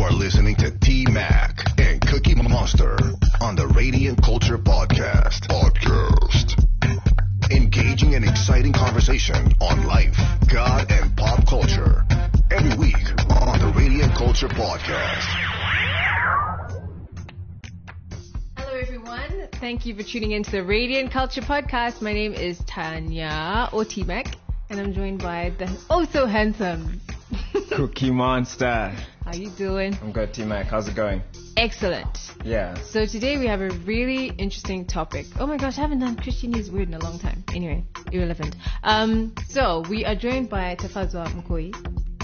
are listening to T-Mac and Cookie Monster on the Radiant Culture Podcast. Engaging in exciting conversation on life, God, and pop culture. Every week on the Radiant Culture Podcast. Hello, everyone. Thank you for tuning into the Radiant Culture Podcast. My name is Tanya, or T-Mac, and I'm joined by the so handsome Cookie Monster. How you doing? I'm good, T-Mac. How's it going? Excellent. Yeah. So today we have a really interesting topic. Oh my gosh, I haven't done Christian News Weird in a long time. Anyway, irrelevant. So we are joined by Tafazwa Mkoi.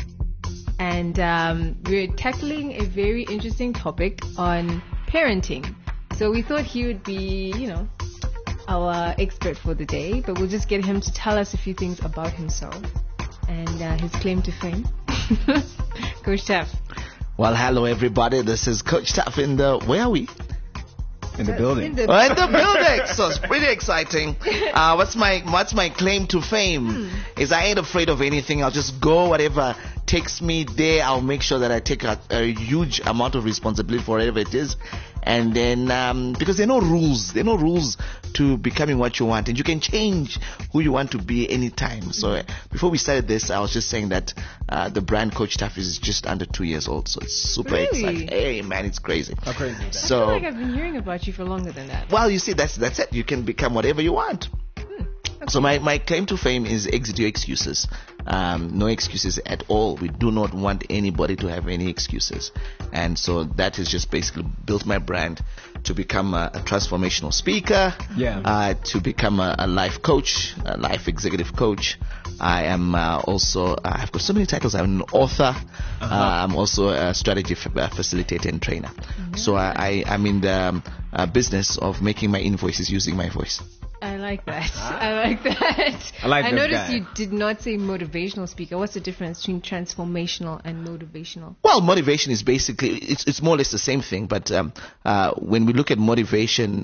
And we're tackling a very interesting topic on parenting. So we thought he would be, our expert for the day. But we'll just get him to tell us a few things about himself and his claim to fame. Coach Taff. Well, hello everybody. This is Coach Taff where are we? In the building. In the building. So it's pretty exciting. What's my claim to fame? Is I ain't afraid of anything. I'll just go whatever takes me there. I'll make sure that I take a huge amount of responsibility for whatever it is. And then, because there are no rules. There are no rules to becoming what you want. And you can change who you want to be anytime. So before we started this, I was just saying that the brand Coach Taff is just under 2 years old. So it's super exciting. Hey, man, it's crazy. How crazy is that? So, I feel like I've been hearing about you for longer than that. Well, you see, that's it. You can become whatever you want. Okay. So my claim to fame is exit your excuses. No excuses at all. We do not want anybody to have any excuses. And so that has just basically built my brand to become a transformational speaker, to become a life coach, a life executive coach. I am also, I've got so many titles. I'm an author. I'm also a strategy facilitator and trainer. So I'm in the business of making my invoices using my voice. I like that. I noticed you did not say motivational speaker. What's the difference between transformational and motivational? Well, motivation is basically, it's more or less the same thing. But when we look at motivation,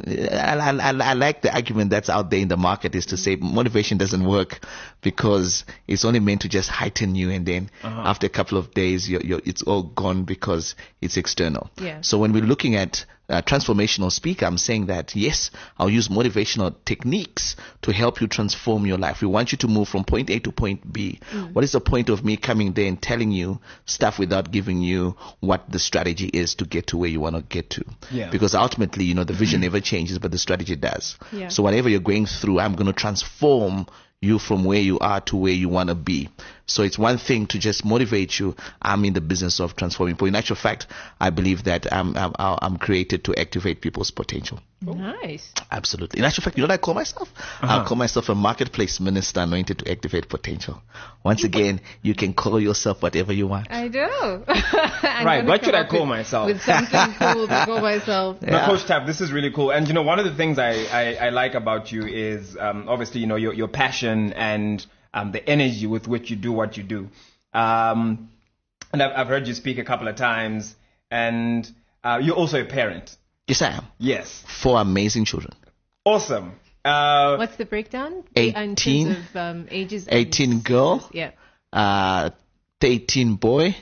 I like the argument that's out there in the market is to say motivation doesn't work because it's only meant to just heighten you. And then after a couple of days, it's all gone because it's external. Yeah. So when we're looking at transformational speaker, I'm saying that yes, I'll use motivational techniques to help you transform your life. We want you to move from point A to point B. What is the point of me coming there and telling you stuff without giving you what the strategy is to get to where you want to get to? Yeah. Because ultimately, the vision never changes, but the strategy does. Yeah. So whatever you're going through, I'm going to transform you from where you are to where you want to be. So it's one thing to just motivate you. I'm in the business of transforming. But in actual fact, I believe that I'm created to activate people's potential. Nice. Absolutely. In actual fact, you know what I call myself? I call myself a marketplace minister anointed to activate potential. Once again, you can call yourself whatever you want. I do. Right. What should I call myself? With something cool to call myself. Yeah. No, Coach Taff, this is really cool. And one of the things I like about you is obviously your passion and the energy with which you do what you do. And I've heard you speak a couple of times, and you're also a parent. Yes, I am. Yes. 4 amazing children. Awesome. What's the breakdown? 18. In terms of ages. 18 girl. Yeah. 13 boy.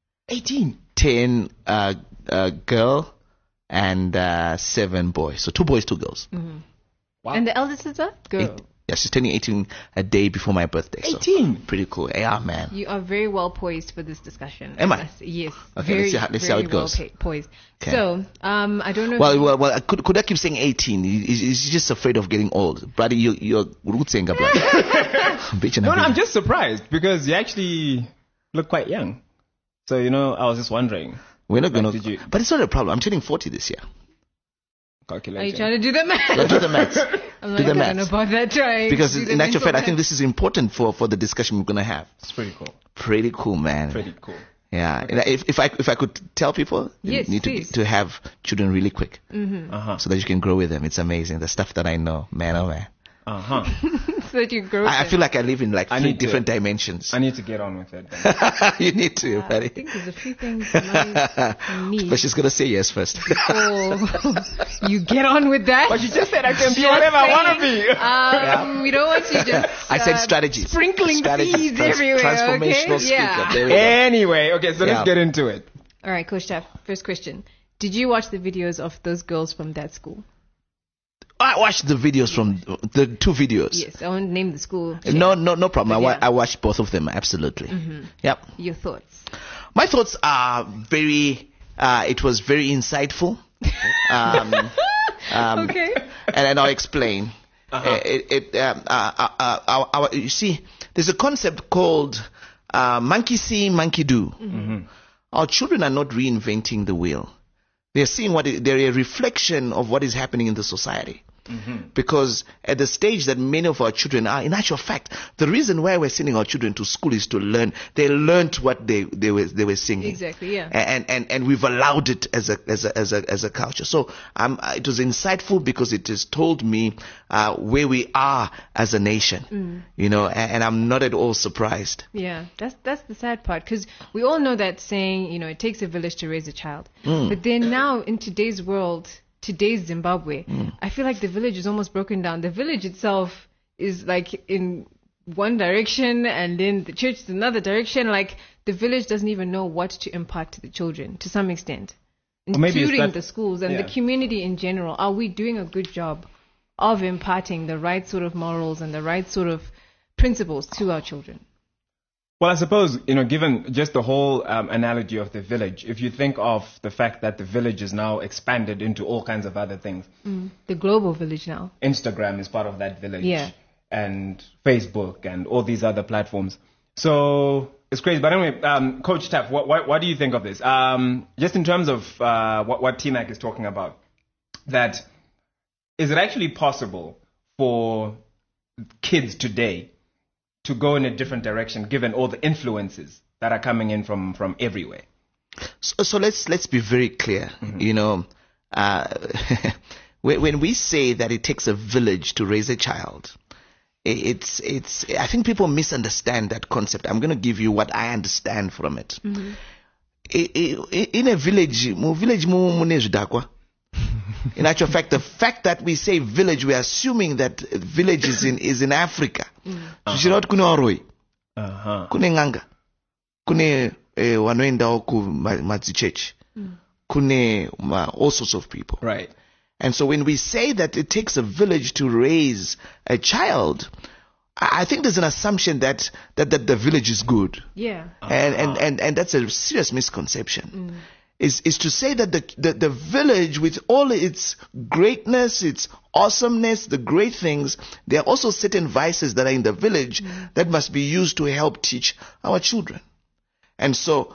18. 10 girl. And 7 boys. So 2 boys, 2 girls. Mm-hmm. Wow. And the eldest is a girl. Yeah, she's turning 18 a day before my birthday. 18? So pretty cool. Yeah, man. You are very well poised for this discsion. Am I? Yes. Okay, let's see how it goes. Well poised. Okay. So, I don't know. Well, could I keep saying 18? He's just afraid of getting old. Brother, you're roots ain't got No, I'm just surprised because you actually look quite young. So, I was just wondering. We're not going to... But it's not a problem. I'm turning 40 this year. Calculating. Are you trying to do the math? Yeah, do the maths. I'm not going about that try. Because in actual fact, I think this is important for the discussion we're going to have. It's pretty cool. Pretty cool, man. Pretty cool. Yeah. Okay. If I could tell people, yes, you need to have children really quick. So that you can grow with them. It's amazing. The stuff that I know, man, oh man. So that you grow. I feel like I live in like 3 different dimensions. I need to get on with it. You need to, buddy. I think there's a few things I need. But she's gonna say yes first. You get on with that. But you just said I can be whatever I want to be. We don't want you just. I said strategies. Sprinkling seeds everywhere. Transformational speaker. Yeah. There we go. Anyway, okay, so let's get into it. All right, Coach Taff, first question. Did you watch the videos of those girls from that school? I watched the videos from the 2 videos. Yes, I won't name the school. No problem. But I watched both of them, absolutely. Yep. Your thoughts? My thoughts are very, it was very insightful. Okay. And I'll explain. You see, there's a concept called monkey see, monkey do. Our children are not reinventing the wheel. They're seeing they're a reflection of what is happening in the society. Because at the stage that many of our children are, in actual fact, the reason why we're sending our children to school is to learn. They learned what they were singing. Exactly, yeah. And we've allowed it as a culture. So it was insightful because it has told me where we are as a nation. You know, and I'm not at all surprised. Yeah, that's the sad part, because we all know that saying, you know, it takes a village to raise a child. But then now in today's world, today's Zimbabwe, I feel like the village is almost broken down. The village itself is like in one direction, and then the church is another direction. Like the village doesn't even know what to impart to the children to some extent, including the schools and the community in general. Are we doing a good job of imparting the right sort of morals and the right sort of principles to our children? Well, I suppose, you know, given just the whole analogy of the village, if you think of the fact that the village is now expanded into all kinds of other things. The global village now. Instagram is part of that village. Yeah. And Facebook and all these other platforms. So it's crazy. But anyway, Coach Taff, what do you think of this? Just in terms of what T-Mac is talking about, that is it actually possible for kids today to go in a different direction given all the influences that are coming in from everywhere? So let's be very clear. You know, when we say that it takes a village to raise a child, it's I think people misunderstand that concept. I'm going to give you what I understand from it. In a village, in actual fact, the fact that we say village, we are assuming that village is in Africa. Kune oroi, kune nganga, kune wanoenda ku madzichechi, kune all sorts of people. Right. And so when we say that it takes a village to raise a child, I think there's an assumption that the village is good. Yeah. And that's a serious misconception. Is to say that the village, with all its greatness, its awesomeness, the great things, there are also certain vices that are in the village that must be used to help teach our children. And so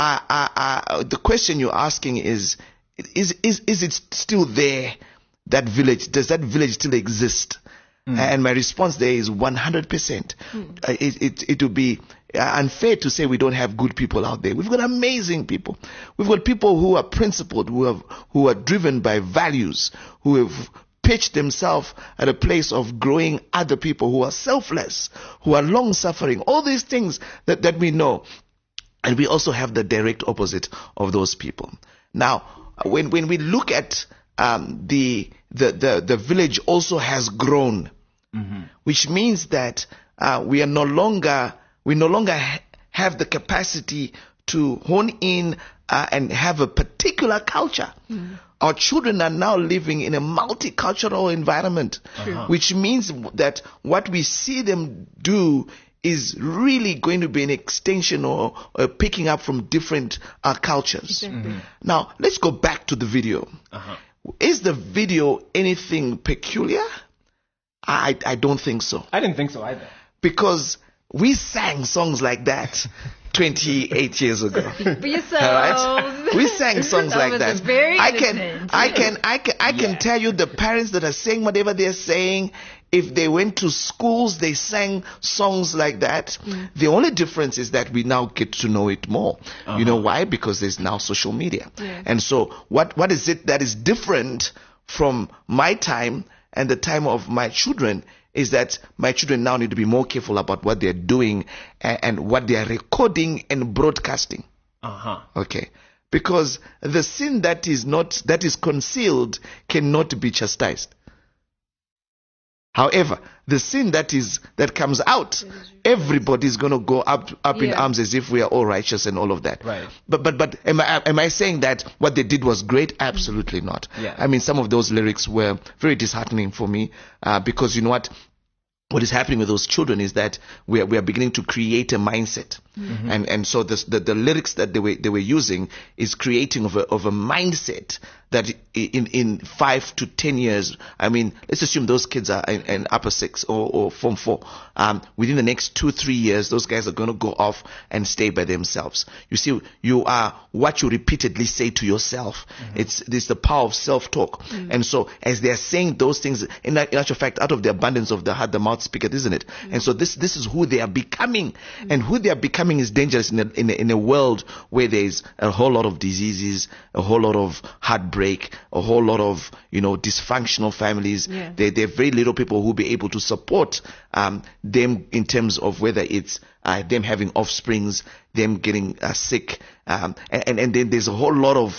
the question you're asking is it still there, that village? Does that village still exist? And my response there is 100%. It would be unfair to say we don't have good people out there. We've got amazing people. We've got people who are principled, who are driven by values, who have pitched themselves at a place of growing other people, who are selfless, who are long-suffering, all these things that we know. And we also have the direct opposite of those people. Now, when we look at the village also has grown, which means that we no longer have the capacity to hone in and have a particular culture. Our children are now living in a multicultural environment, which means that what we see them do is really going to be an extension or picking up from different cultures. Now, let's go back to the video. Is the video anything peculiar? I don't think so. I didn't think so either. Because we sang songs like that 28 years ago. For yourselves. Right? We sang songs like that. Very I innocent. can tell you the parents that are saying whatever they're saying, if they went to schools, they sang songs like that. The only difference is that we now get to know it more. You know why? Because there's now social media. And so what is it that is different from my time and the time of my children is that my children now need to be more careful about what they're doing and what they are recording and broadcasting. Okay. Because the sin that is concealed cannot be chastised. However, the sin that comes out, everybody's going to go up in Yeah. arms as if we are all righteous and all of that. Right. But am I saying that what they did was great? Absolutely not. Yeah. I mean, some of those lyrics were very disheartening for me, because you know what is happening with those children is that we are beginning to create a mindset, and so the lyrics that they were using is creating of a mindset that in 5 to 10 years, I mean, let's assume those kids are in upper 6 or form 4. Within the next 2-3 years, those guys are going to go off and stay by themselves. You see, you are what you repeatedly say to yourself. It's the power of self-talk. And so as they are saying those things, in actual fact, out of the abundance of the heart, the mouth speaketh, isn't it? And so this is who they are becoming. And who they are becoming is dangerous in a world where there is a whole lot of diseases, a whole lot of heartbreak, a whole lot of dysfunctional families. Yeah. There are very little people who will be able to support them in terms of whether it's them having offsprings, them getting sick, and then there's a whole lot of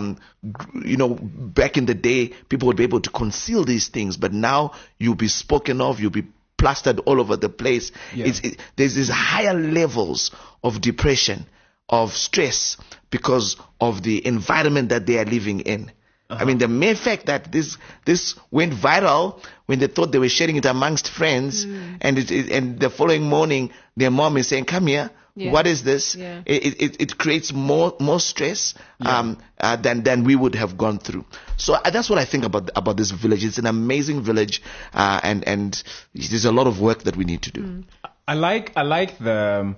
back in the day people would be able to conceal these things, but now you'll be spoken of, you'll be plastered all over the place. Yeah. There's these higher levels of depression, of stress, because of the environment that they are living in. I mean, the mere fact that this went viral when they thought they were sharing it amongst friends, and the following morning their mom is saying, "Come here, Yeah. what is this?" Yeah. It creates more stress than we would have gone through. So that's what I think about this village. It's an amazing village, and there's a lot of work that we need to do. I like the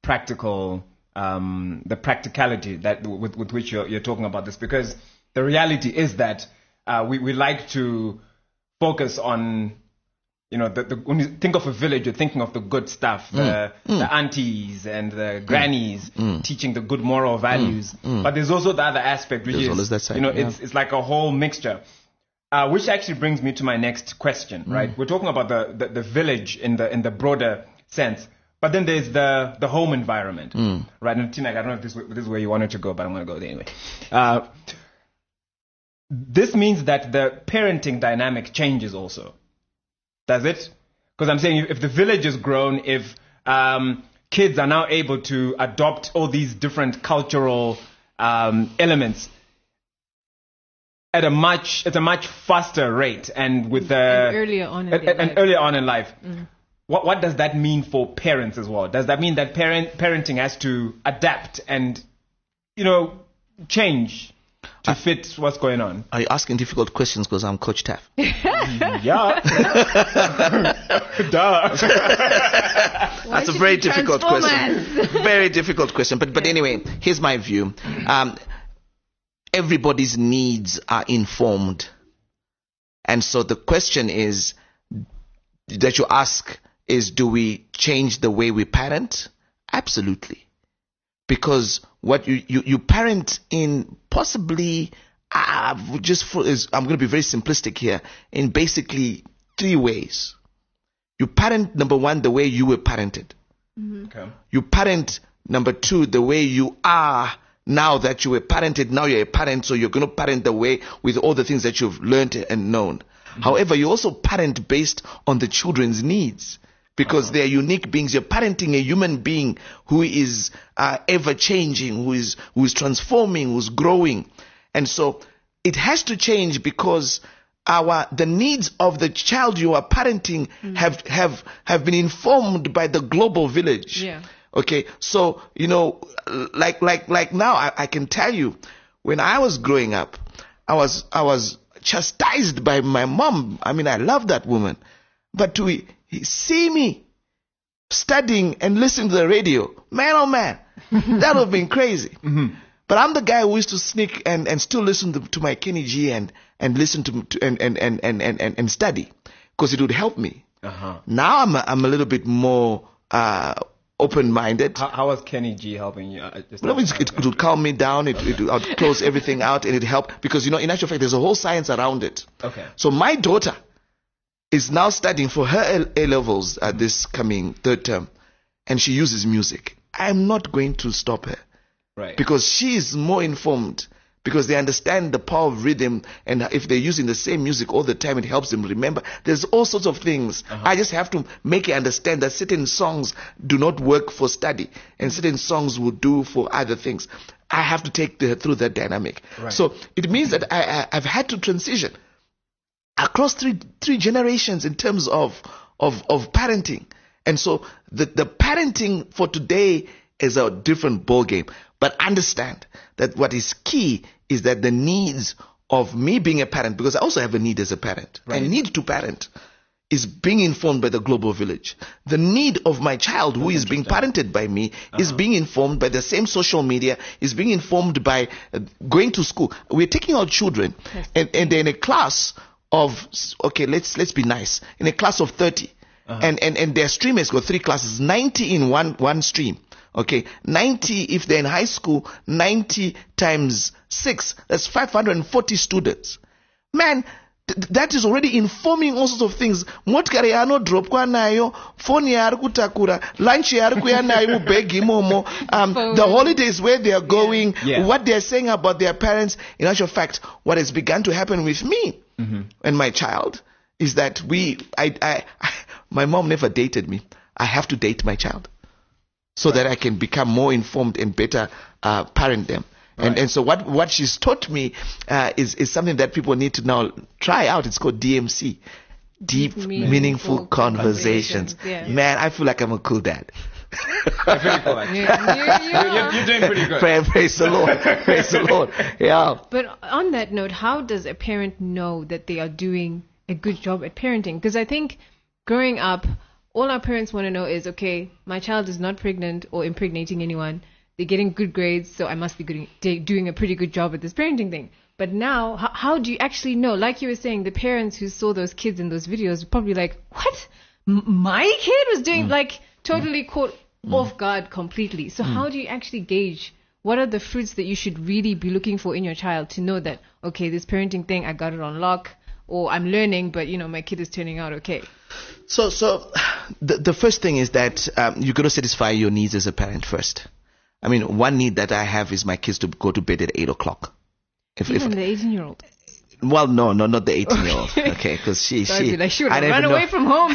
practicality that with which you're talking about this, because the reality is that we like to focus on, when you think of a village, you're thinking of the good stuff, the aunties and the grannies teaching the good moral values. But there's also the other aspect, which There's is, always that side, it's like a whole mixture. Which actually brings me to my next question, right? We're talking about the village in the broader sense. But then there's the home environment, right? And Tina, I don't know if this is where you wanted to go, but I'm going to go there anyway. This means that the parenting dynamic changes also. Does it? Because I'm saying if the village is grown, if kids are now able to adopt all these different cultural elements at a much faster rate and with earlier on in their life. earlier on in life. What does that mean for parents as well? Does that mean that parenting has to adapt and, change to fit what's going on? Are you asking difficult questions because I'm Coach Taff? Yeah. Duh. That's a very difficult question. Very difficult question. But anyway, here's my view. Everybody's needs are informed. And so the question is that you ask is, do we change the way we parent? Absolutely. Because what you parent in possibly, I'm going to be very simplistic here, in basically 3 ways. You parent, number 1, the way you were parented. Okay. You parent, number 2, the way you are now that you were parented. Now you're a parent, so you're going to parent the way with all the things that you've learned and known. However, you also parent based on the children's needs, because they're unique beings. You're parenting a human being who is ever changing, who is transforming, who's growing. And so it has to change, because the needs of the child you are parenting have been informed by the global village. Yeah. Okay, so like now I can tell you, when I was growing up, I was chastised by my mom. I mean, I love that woman, but to see me studying and listening to the radio, man, oh man, that would have been crazy. But I'm the guy who used to sneak and still listen to my Kenny G and listen to and study, because it would help me. Now I'm a little bit more open-minded. How was Kenny G helping you? It would calm me down. It would close everything out, and it helped, because in actual fact there's a whole science around it. Okay. So my daughter is now studying for her A levels at this coming 3rd term, and she uses music. I'm not going to stop her, Right. because she is more informed because they understand the power of rhythm, and if they're using the same music all the time, it helps them remember. There's all sorts of things. I just have to make you understand that certain songs do not work for study, and certain songs will do for other things. I have to take through that dynamic. Right. So it means that I've had to transition across three generations in terms of parenting. And so the parenting for today is a different ball game. But understand that what is key is that the needs of me being a parent, because I also have a need as a parent, Right. I need to parent, is being informed by the global village. The need of my child who is being parented by me is being informed by the same social media, is being informed by going to school. We're taking our children and they're in a class of, okay, let's be nice, in a class of 30. And their stream has got 3 classes, 90 in one stream. Okay, 90 if they're in high school, 90 times 6, that's 540 students. Man, that is already informing all sorts of things. Motikari ano drop kwa nayo, phone yari kutakura, lunch yari kuya nayo begi momo, the holidays where they are going, what they are saying about their parents. In actual fact, what has begun to happen with me and my child is that my mom never dated me. I have to date my child, so that I can become more informed and better parent them. And so what she's taught me is something that people need to now try out. It's called DMC. Deep, meaningful conversations. Yeah. Man, I feel like I'm a cool dad. You're pretty cool, actually. You're doing pretty good. Praise the Lord. Praise the Lord. Yeah. But on that note, how does a parent know that they are doing a good job at parenting? Because I think growing up, all our parents want to know is, okay, my child is not pregnant or impregnating anyone. They're getting good grades, so I must be doing a pretty good job at this parenting thing. But now, how do you actually know? Like you were saying, the parents who saw those kids in those videos were probably like, what? My kid was doing, like, totally caught off guard completely. So how do you actually gauge what are the fruits that you should really be looking for in your child to know that, okay, this parenting thing, I got it on lock, or I'm learning, but, my kid is turning out okay? So the first thing is that you got to satisfy your needs as a parent first. I mean, one need that I have is my kids to go to bed at 8 o'clock. Even the 18-year-old. Well, no, not the 18-year-old. Okay, because she would run away from home.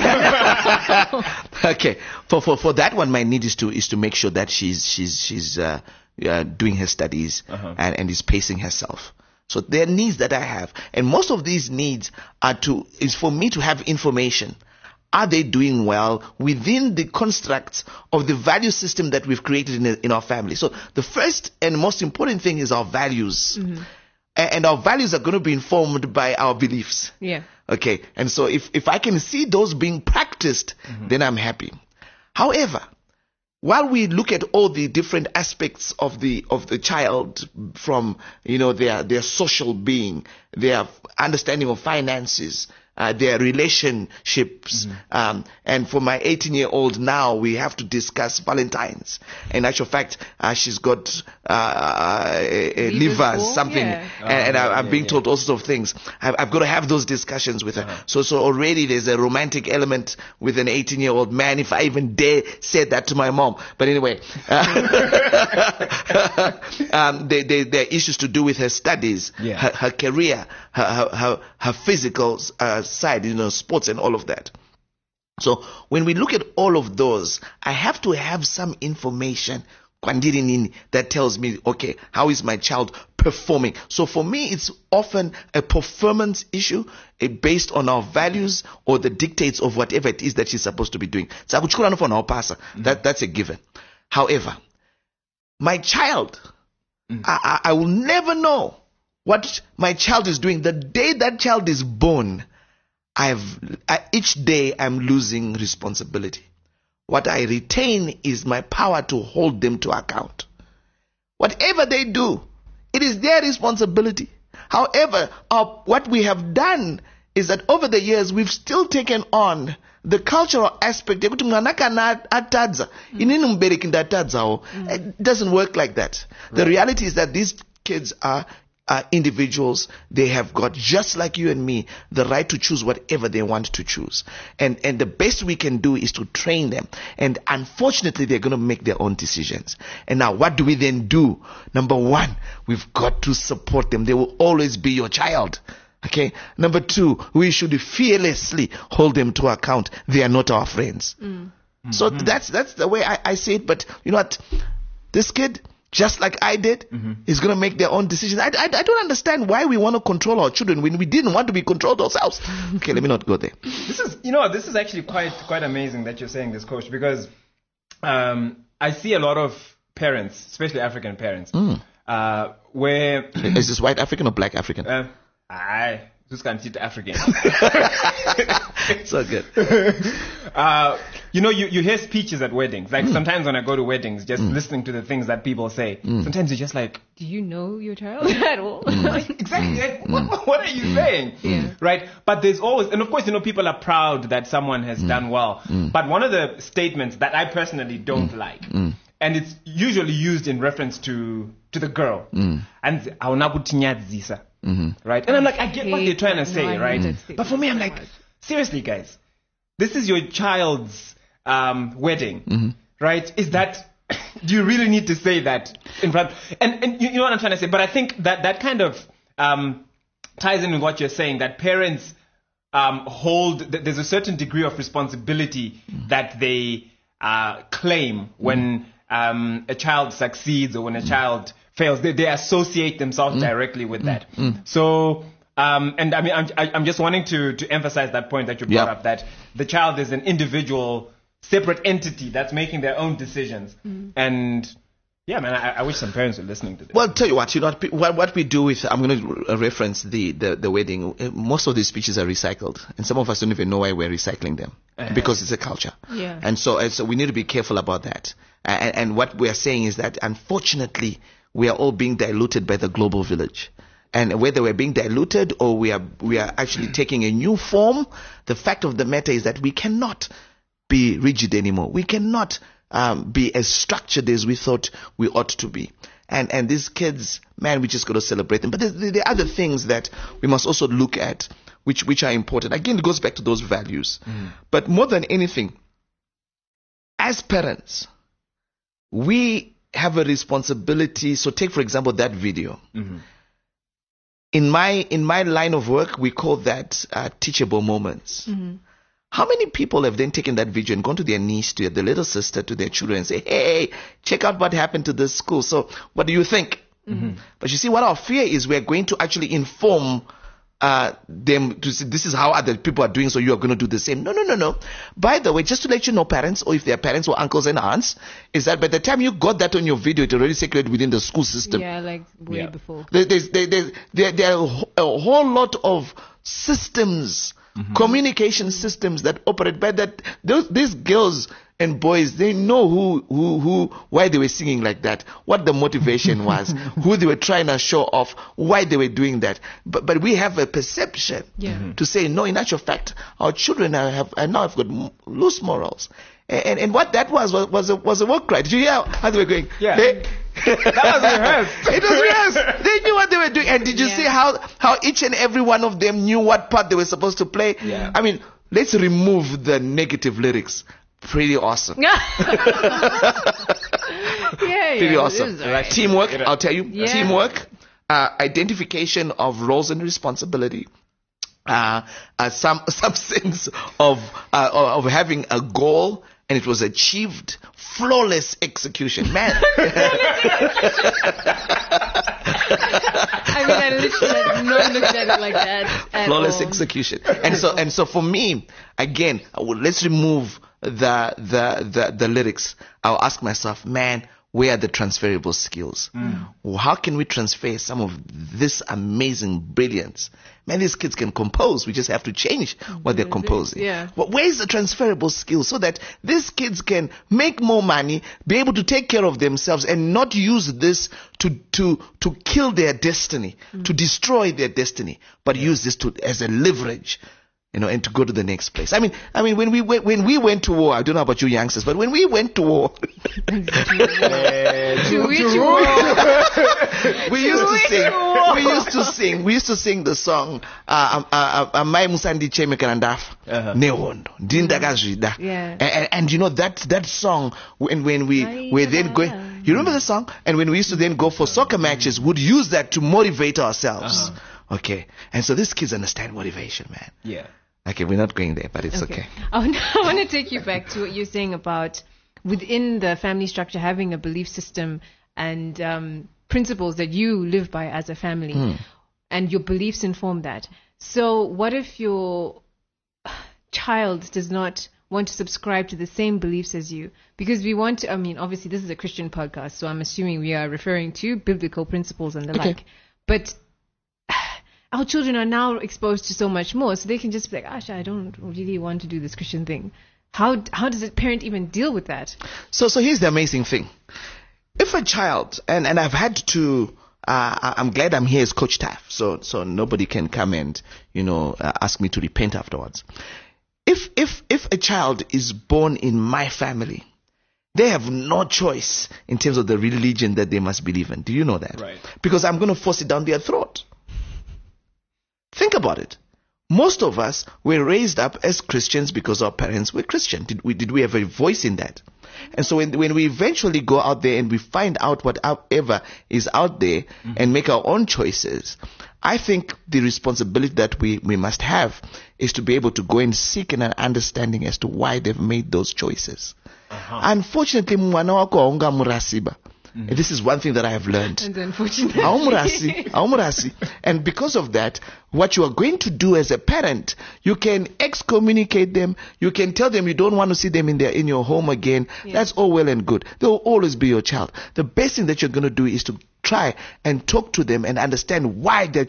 Okay, for that one, my need is to make sure that she's doing her studies and is pacing herself. So there are needs that I have, and most of these needs is for me to have information. Are they doing well within the constructs of the value system that we've created in our family? So the first and most important thing is our values. And our values are going to be informed by our beliefs. Yeah. Okay. And so if I can see those being practiced, then I'm happy. However, while we look at all the different aspects of the child, from their social being, their understanding of finances, their relationships, and for my 18-year-old now, we have to discuss Valentine's. In actual fact, she's got a liver, something, and I'm being told all sorts of things. I've got to have those discussions with her. So already there's a romantic element with an 18-year-old man, if I even dare say that to my mom. But anyway, there are issues to do with her studies, her career, her physical side, sports and all of that. So when we look at all of those, I have to have some information that tells me, okay, how is my child performing? So for me, it's often a performance issue based on our values or the dictates of whatever it is that she's supposed to be doing. That's a given. However, my child, I will never know what my child is doing. The day that child is born, each day I'm losing responsibility. What I retain is my power to hold them to account. Whatever they do, it is their responsibility. However, what we have done is that over the years, we've still taken on the cultural aspect. It doesn't work like that. The reality is that these kids are individuals. They have got, just like you and me, the right to choose whatever they want to choose. And the best we can do is to train them. And unfortunately, they're going to make their own decisions. And now, what do we then do? Number one, we've got to support them. They will always be your child. Okay. Number two, we should fearlessly hold them to account. They are not our friends. So that's the way I see it. But you know what? This kid, just like I did, is going to make their own decisions. I don't understand why we want to control our children when we didn't want to be controlled ourselves. Okay, let me not go there. This is actually quite amazing that you're saying this, Coach, because I see a lot of parents, especially African parents, where is this white African or black African? Who's going to teach African? So good. You hear speeches at weddings. Like sometimes when I go to weddings, just listening to the things that people say, sometimes you're just like, do you know your child at all? Exactly. What are you saying? Yeah. Right? But there's always, and of course, people are proud that someone has done well. But one of the statements that I personally don't like, and it's usually used in reference to the girl, and right? And I'm like, I get what they're trying to say, right? But for me, I'm like, seriously, guys, this is your child's wedding, right? Is that, do you really need to say that in front? And you know what I'm trying to say? But I think that kind of ties in with what you're saying, that parents there's a certain degree of responsibility that they claim when a child succeeds or when a child fails. They associate themselves directly with that. So, and I mean, I'm just wanting to emphasize that point that you brought up, that the child is an individual, separate entity that's making their own decisions. And yeah, man, I wish some parents were listening to this. Well, tell you what we do with, I'm going to reference the wedding. Most of these speeches are recycled, and some of us don't even know why we're recycling them, because it's a culture. Yeah. And so we need to be careful about that. And what we are saying is that, unfortunately, we are all being diluted by the global village. And whether we're being diluted or we are actually taking a new form, the fact of the matter is that we cannot be rigid anymore. We cannot be as structured as we thought we ought to be. And these kids, man, we just got to celebrate them. But there are other things that we must also look at, which are important. Again, it goes back to those values. But more than anything, as parents, we have a responsibility. So take, for example, that video. In my line of work, we call that teachable moments. How many people have then taken that video and gone to their niece, to their little sister, to their children and say, hey, check out what happened to this school. So what do you think? But you see, what our fear is, we're going to actually inform them to say, this is how other people are doing, so you are going to do the same. No. By the way, just to let you know, parents, or if they're parents or uncles and aunts, is that by the time you got that on your video, it already circulated within the school system. Yeah, like way before. There are a whole lot of systems, communication systems that operate by that. These girls and boys, they know why they were singing like that, what the motivation was, who they were trying to show off, why they were doing that. But we have a perception to say, no, in actual fact, our children now have got loose morals. And what that was a work cry. Did you hear how they were going? Yeah. That was rehearsed. It was rehearsed. They knew what they were doing. And did you see how each and every one of them knew what part they were supposed to play? Yeah. I mean, let's remove the negative lyrics. Pretty awesome. Pretty awesome. Right. Teamwork, I'll tell you. Yeah. Teamwork, identification of roles and responsibility. Some sense of having a goal, and it was achieved. Flawless execution, man. I mean, I literally had not looked at it like that at Flawless all. execution. And so for me, again, let's remove the lyrics. I'll ask myself, man, where are the transferable skills? How can we transfer some of this amazing brilliance? Man, these kids can compose. We just have to change what they're composing. But where's the transferable skill so that these kids can make more money, be able to take care of themselves, and not use this to kill their destiny, to destroy their destiny, but use this as a leverage and to go to the next place. I mean, when we went to war, I don't know about you youngsters, but when we went to war, To which war? we used to sing the song Mai Musandi Cheme Karandaf Newondo Dindagazida. And that song, when we then going, you remember the song? And when we used to then go for soccer matches, would use that to motivate ourselves. Okay. And so these kids understand motivation, man. Yeah. Okay, we're not going there, but it's okay. I want to take you back to what you're saying about within the family structure having a belief system and principles that you live by as a family, and your beliefs inform that. So what if your child does not want to subscribe to the same beliefs as you? Because we want to, obviously this is a Christian podcast, so I'm assuming we are referring to biblical principles and the like. But our children are now exposed to so much more, so they can just be like, Asha, I don't really want to do this Christian thing. How does a parent even deal with that? So here's the amazing thing. If a child, and I've had to, I'm glad I'm here as Coach Taff, so nobody can come and, ask me to repent afterwards. If a child is born in my family, they have no choice in terms of the religion that they must believe in. Do you know that? Right. Because I'm going to force it down their throat. Think about it. Most of us were raised up as Christians because our parents were Christian. Did we have a voice in that? And so when we eventually go out there and we find out whatever is out there and make our own choices, I think the responsibility that we must have is to be able to go and seek an understanding as to why they've made those choices. Unfortunately, mwana wako haunga murasiba. And this is one thing that I have learned. And unfortunately. And because of that, what you are going to do as a parent, you can excommunicate them. You can tell them you don't want to see them in your home again. Yeah. That's all well and good. They will always be your child. The best thing that you're going to do is to try and talk to them and understand why they're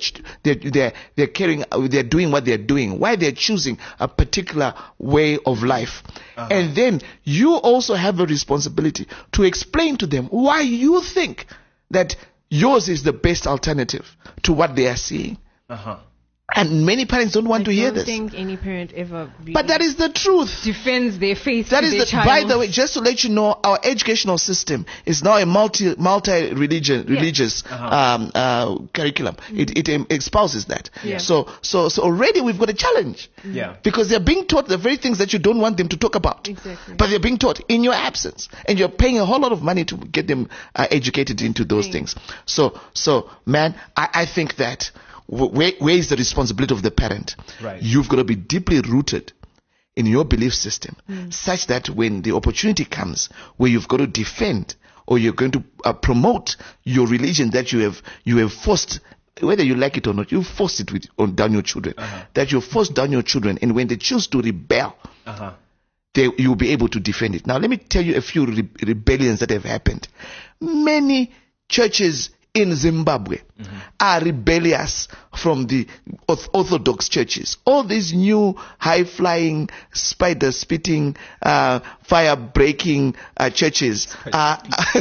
doing what they're doing, why they're choosing a particular way of life. And then you also have a responsibility to explain to them why you think that yours is the best alternative to what they are seeing. And many parents don't want to hear this. I don't think any parent ever really but that is the truth. Defends their faith that to is their child. By the way, just to let you know, our educational system is now a multi-religious curriculum. It espouses that. Yeah. So already we've got a challenge. Yeah. Because they're being taught the very things that you don't want them to talk about. Exactly. But they're being taught in your absence. And you're paying a whole lot of money to get them educated into those things. So man, I think that where is the responsibility of the parent? Right. You've got to be deeply rooted in your belief system, such that when the opportunity comes where you've got to defend or you're going to promote your religion that you have forced, whether you like it or not, you force it down your children. That you force down your children, and when they choose to rebel, you'll be able to defend it. Now, let me tell you a few rebellions that have happened. Many churches in Zimbabwe are rebellious from the Orthodox churches. All these new high-flying, spider-spitting, fire-breaking churches are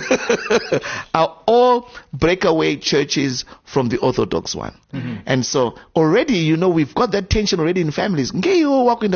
all breakaway churches from the Orthodox one. And so already, we've got that tension already in families. Oh yeah,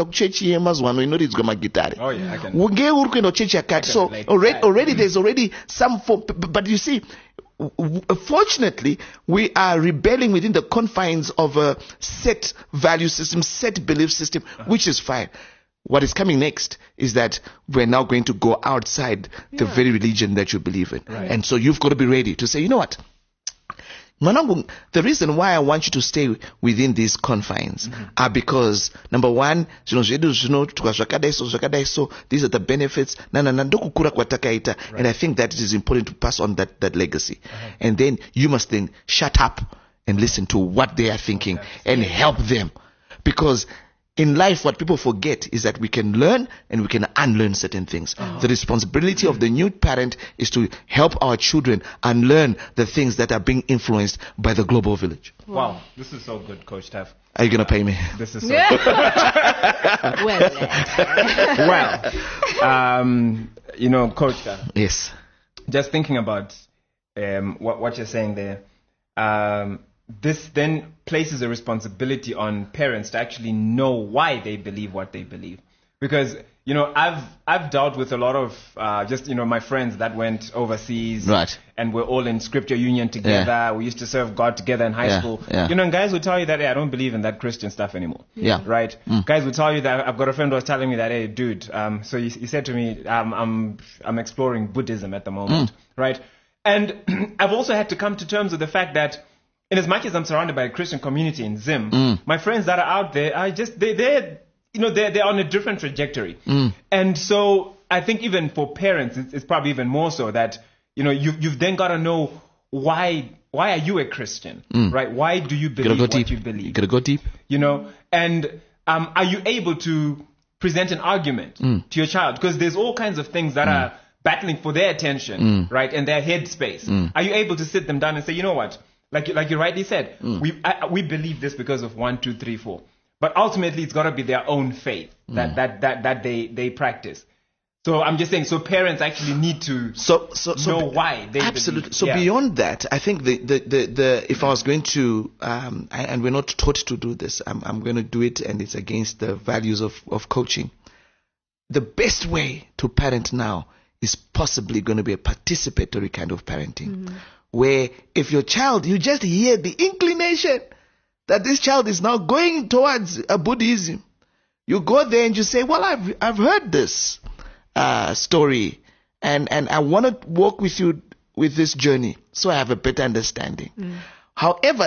I can. So already there's already some form, but you see, fortunately, we are rebelling within the confines of a set value system, set belief system, which is fine. What is coming next is that we're now going to go outside the very religion that you believe in. Right. And so you've got to be ready to say, you know what? The reason why I want you to stay within these confines are because, number one, so these are the benefits. And I think that it is important to pass on that legacy. And then you must then shut up and listen to what they are thinking and help them. Because in life, what people forget is that we can learn and we can unlearn certain things. The responsibility of the new parent is to help our children unlearn the things that are being influenced by the global village. Wow, this is so good, Coach Taff. Are you going to pay me? This is so good. Well, Coach Taff. Yes. Just thinking about what you're saying there. this then places a responsibility on parents to actually know why they believe what they believe. Because, I've dealt with a lot of my friends that went overseas. Right. And we're all in scripture union together. Yeah. We used to serve God together in high school. Yeah. And guys will tell you that, hey, I don't believe in that Christian stuff anymore. Yeah. Right? Guys will tell you that. I've got a friend who was telling me that, hey, dude, so he said to me, I'm exploring Buddhism at the moment. Right? And I've also had to come to terms with the fact that in as much as I'm surrounded by a Christian community in Zim, my friends that are out there are just, they're on a different trajectory. And so I think even for parents, it's probably even more so that, you've then got to know why are you a Christian, right? Why do you believe what you believe? You gotta go deep. And are you able to present an argument to your child? Because there's all kinds of things that are battling for their attention, right? And their head space. Are you able to sit them down and say, you know what? Like you rightly said, we believe this because of 1, 2, 3, 4. But ultimately, it's got to be their own faith that they practice. So I'm just saying, so parents actually need to know why they absolutely. believe. So beyond that, I think the if I was going to and we're not taught to do this, I'm going to do it, and it's against the values of coaching. The best way to parent now is possibly going to be a participatory kind of parenting, where if your child, you just hear the inclination that this child is now going towards a Buddhism, you go there and you say, well, I've heard this story, and I want to walk with you with this journey so I have a better understanding. However,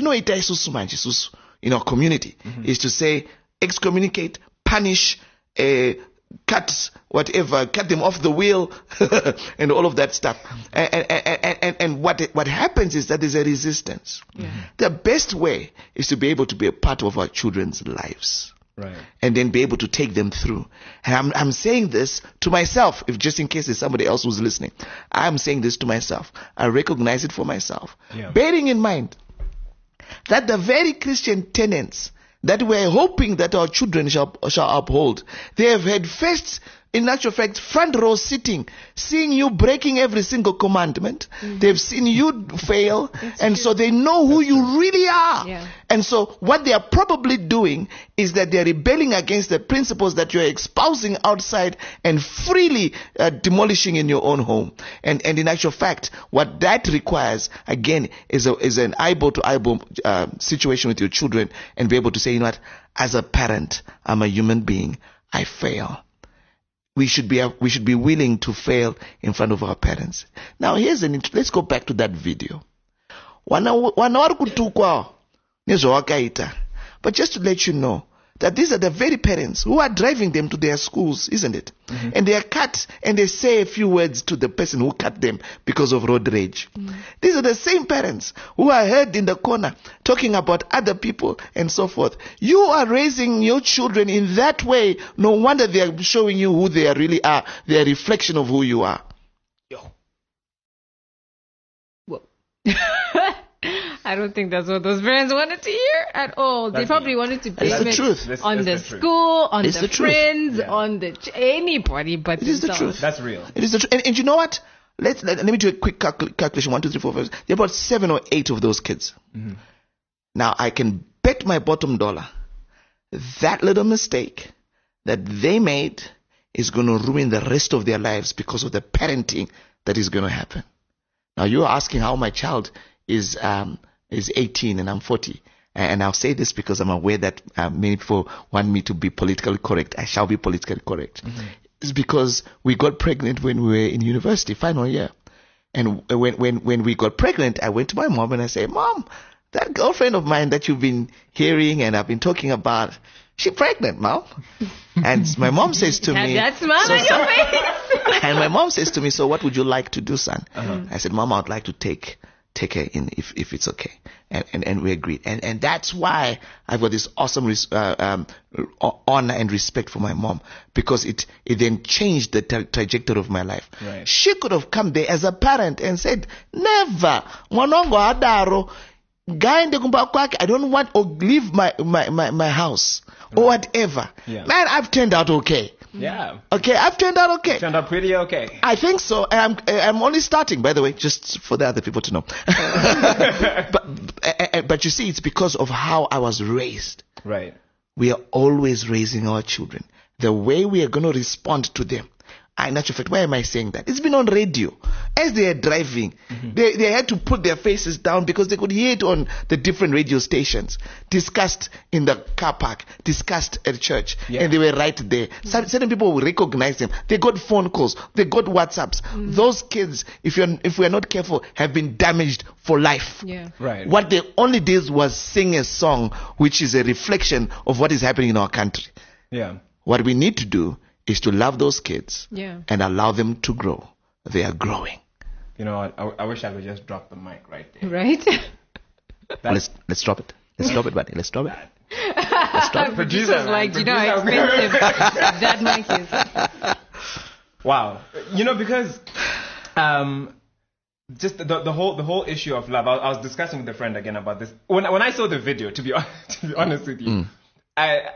in our community is to say excommunicate, punish, cut them off the wheel and all of that stuff. And what happens is that there's a resistance. The best way is to be able to be a part of our children's lives. Right. And then be able to take them through. And I'm saying this to myself, if just in case there's somebody else who's listening. I'm saying this to myself. I recognize it for myself. Bearing in mind that the very Christian tenets that we're hoping that our children shall uphold, they have had first, in actual fact, front row sitting, seeing you breaking every single commandment. They've seen you fail, and so they know who you really are. And so what they are probably doing is that they're rebelling against the principles that you're espousing outside and freely demolishing in your own home. And in actual fact, what that requires, again, is an eyeball-to-eyeball situation with your children, and be able to say, you know what, as a parent, I'm a human being, I fail. We should be willing to fail in front of our parents. Now let's go back to that video. But just to let you know that these are the very parents who are driving them to their schools, isn't it? And they are cut, and they say a few words to the person who cut them because of road rage. These are the same parents who are heard in the corner talking about other people and so forth. You are raising your children in that way. No wonder they are showing you who they really are. They are a reflection of who you are. Whoa. I don't think that's what those parents wanted to hear at all. They probably wanted to blame it on the school, on the friends, on anybody but it is the truth. That's real. It is the truth. And you know what? Let me do a quick calculation. 1, 2, 3, 4, 5. There are about 7 or 8 of those kids. Now I can bet my bottom dollar that little mistake that they made is going to ruin the rest of their lives because of the parenting that is going to happen. Now you're asking how my child is 18 and I'm 40. And I'll say this because I'm aware that many people want me to be politically correct. I shall be politically correct. It's because we got pregnant when we were in university, final year. And when we got pregnant, I went to my mom and I said, Mom, that girlfriend of mine that you've been hearing and I've been talking about, she's pregnant, Mom. And my mom says to me, that smile on your face. And my mom says to me, so what would you like to do, son? I said, Mom, I'd like to take her in if it's okay. And we agreed. And that's why I've got this awesome honor and respect for my mom, because it then changed the trajectory of my life. Right. She could have come there as a parent and said, never, mwanongo adaro, I don't want or leave my house or whatever. Man, I've turned out okay. Okay, I've turned out okay. Turned out pretty okay. I think so. And I'm only starting, by the way, just for the other people to know. but But you see, it's because of how I was raised. Right. We are always raising our children. The way we are going to respond to them. In actual fact, why am I saying that? It's been on radio. As they are driving, they had to put their faces down because they could hear it on the different radio stations. Discussed in the car park, discussed at church. And they were right there. Certain people will recognize them. They got phone calls. They got WhatsApps. Those kids, if we are not careful, have been damaged for life. Yeah. Right. What they only did was sing a song which is a reflection of what is happening in our country. Yeah. What we need to do is to love those kids and allow them to grow. They are growing. You know, I wish I could just drop the mic right there. Right? Let's drop it. Let's drop it, buddy. Let's drop it. Producer's like, you know how expensive that mic is. Wow. You know, because just the whole issue of love. I was discussing with a friend again about this. When I saw the video, to be honest with you, I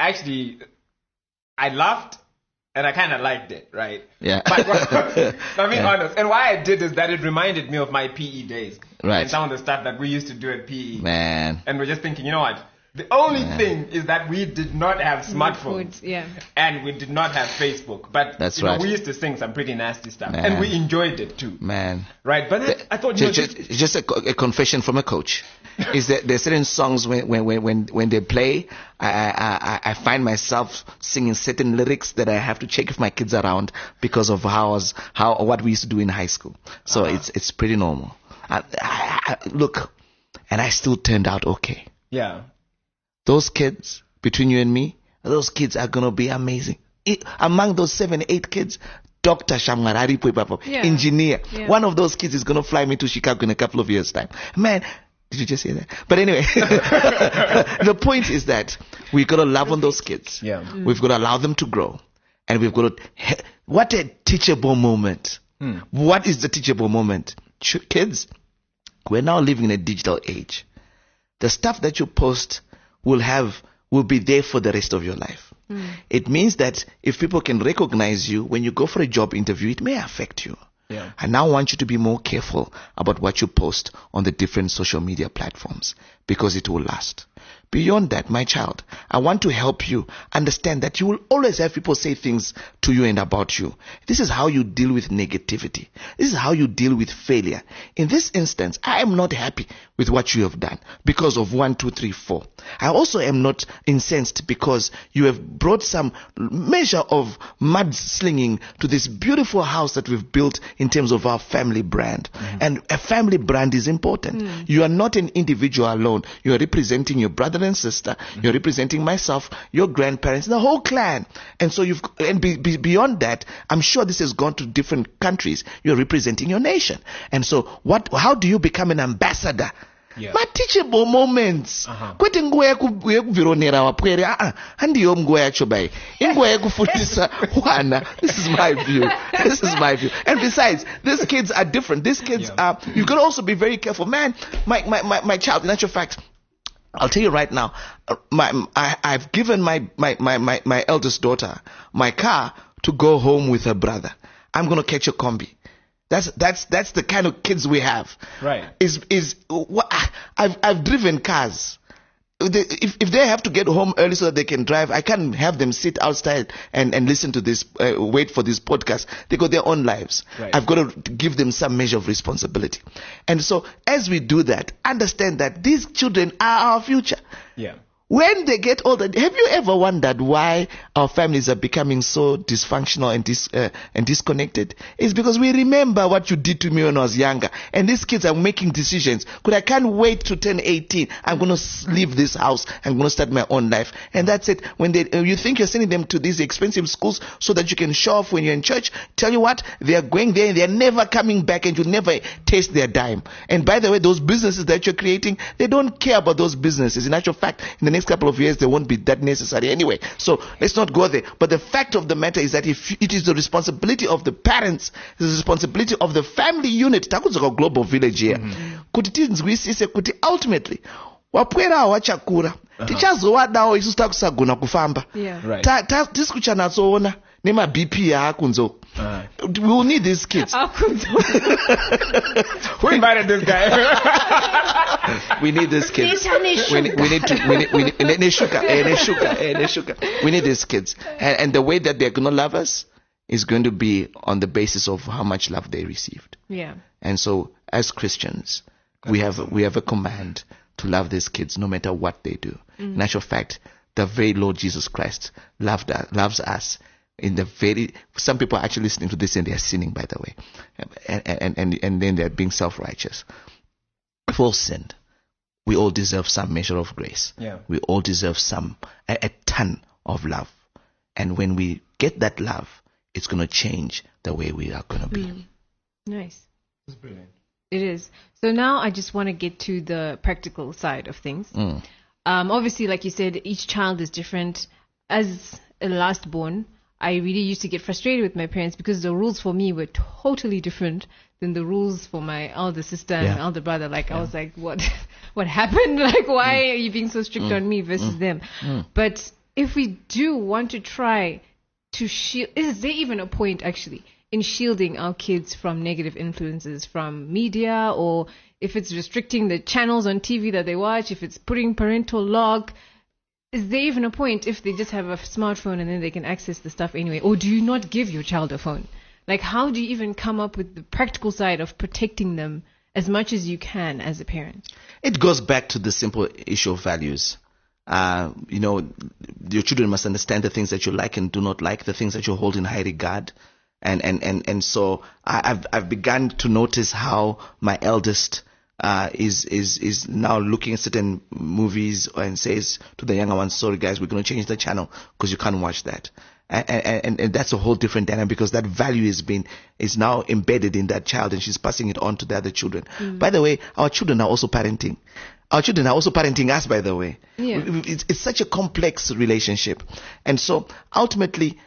laughed. And I kind of liked it, right? Yeah. But I'm being honest. And why I did is that it reminded me of my PE days. Right. And some of the stuff that we used to do at PE. Man. And we're just thinking, you know what? The only thing is that we did not have smartphones. And we did not have Facebook. But that's right. Know, we used to sing some pretty nasty stuff. And we enjoyed it too. Man. Right. But I thought, just a confession from a coach. Is that there's certain songs when they play, I find myself singing certain lyrics that I have to check if my kids are around because of what we used to do in high school. So it's pretty normal. Look, and I still turned out okay. Yeah. Those kids, between you and me, those kids are gonna be amazing. Among those 7-8 kids, Dr. Shamgarari Papa, engineer. Yeah. One of those kids is gonna fly me to Chicago in a couple of years' time. Man. Did you just say that? But anyway, the point is that we've got to love on those kids. Yeah. We've got to allow them to grow. And we've got to... What a teachable moment. What is the teachable moment? Kids, we're now living in a digital age. The stuff that you post will be there for the rest of your life. It means that if people can recognize you when you go for a job interview, it may affect you. Yeah. I now want you to be more careful about what you post on the different social media platforms because it will last. Beyond that, my child, I want to help you understand that you will always have people say things to you and about you. This is how you deal with negativity. This is how you deal with failure. In this instance, I am not happy with what you have done because of 1, 2, 3, 4. I also am not incensed because you have brought some measure of mudslinging to this beautiful house that we've built in terms of our family brand. And a family brand is important. You are not an individual alone. You are representing your brother and sister. You're representing myself, your grandparents, the whole clan. And so beyond that, I'm sure this has gone to different countries. You're representing your nation. And so how do you become an ambassador? Ma teachable moments. Kwete nguwa kuvironera wapwere handiyo nguwa yacho bai. Nguwa yakufundisa wana. This is my view. And besides, these kids are different. These kids are, you can also be very careful. Man, my child, in actual fact, I'll tell you right now, I've given my eldest daughter my car to go home with her brother. I'm going to catch a combi. That's the kind of kids we have. Right. I've driven cars. If they have to get home early so that they can drive, I can't have them sit outside and listen to this, wait for this podcast. They got their own lives. Right. I've got to give them some measure of responsibility. And so as we do that, understand that these children are our future. Yeah. When they get older, have you ever wondered why our families are becoming so dysfunctional and disconnected? It's because we remember what you did to me when I was younger. And these kids are making decisions. I can't wait to turn 18. I'm going to leave this house. I'm going to start my own life. And that's it. When you think you're sending them to these expensive schools so that you can show off when you're in church, tell you what, they are going there and they're never coming back and you'll never taste their dime. And by the way, those businesses that you're creating, they don't care about those businesses. In actual fact, in the next couple of years, they won't be that necessary anyway. So let's not go there. But the fact of the matter is that if it is the responsibility of the parents, the responsibility of the family unit, takuzoka global village here, kuti tinzwisise kuti ultimately wapwera wachakura tichazowadawo isusu takusagona kufamba Right. tisikuchanatsoona Nema BP akunzo. We will need these kids. Who invited this guy? We need these kids. We need these kids. And the way that they're going to love us is going to be on the basis of how much love they received. Yeah. And so, as Christians, we have a command to love these kids no matter what they do. In actual fact, the very Lord Jesus Christ loves us. Some people are actually listening to this and they are sinning, by the way, and then they're being self-righteous. We've all sinned. We all deserve some measure of grace. Yeah. We all deserve a ton of love. And when we get that love, it's going to change the way we are going to be. Nice. That's brilliant. It is. So now I just want to get to the practical side of things. Obviously, like you said, each child is different. As a last born, I really used to get frustrated with my parents because the rules for me were totally different than the rules for my elder sister and my elder brother. Like, I was like, what happened? Like, why are you being so strict on me versus them? But if we do want to try to shield, is there even a point actually in shielding our kids from negative influences from media, or if it's restricting the channels on TV that they watch, if it's putting parental lock? Is there even a point if they just have a smartphone and then they can access the stuff anyway? Or do you not give your child a phone? Like, how do you even come up with the practical side of protecting them as much as you can as a parent? It goes back to the simple issue of values. Your children must understand the things that you like and do not like, the things that you hold in high regard. And so I've begun to notice how my eldest is now looking at certain movies and says to the younger ones, sorry guys, we're going to change the channel because you can't watch that. And that's a whole different dynamic because that value is now embedded in that child and she's passing it on to the other children. By the way, our children are also parenting. Our children are also parenting us, by the way. Yeah. It's such a complex relationship. And so ultimately,